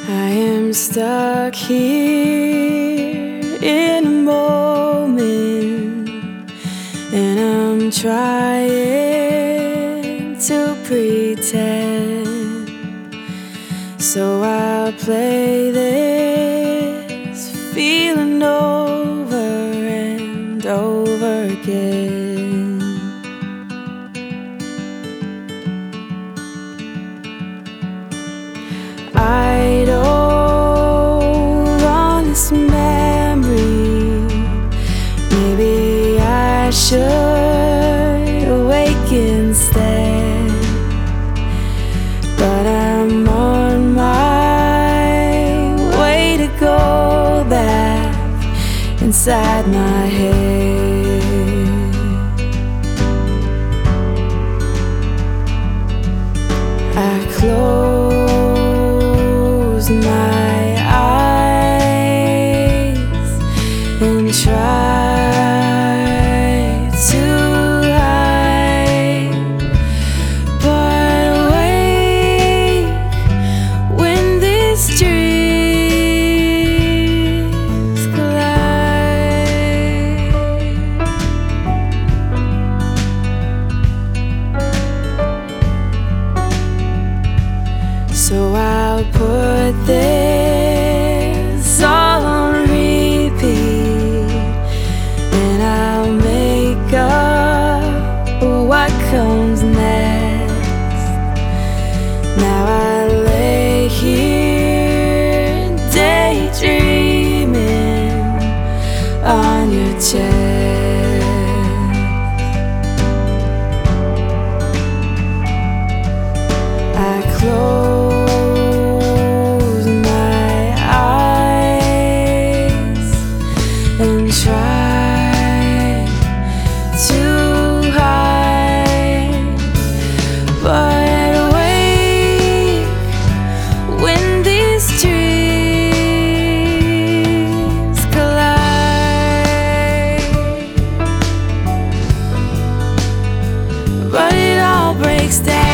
I am stuck here in a moment, and I'm trying to pretend. So I'll play this feeling over and over again. I don't want this memory. Maybe I should awake instead, but I'm on my way to go back inside my head. I close my eyes and try to hide, but awake when these dreams collide. So I'll put this all on repeat, and I'll make up what comes next. Now I lay here daydreaming on your chest. I close my eyes and try to hide, but awake when these dreams collide. But it all breaks down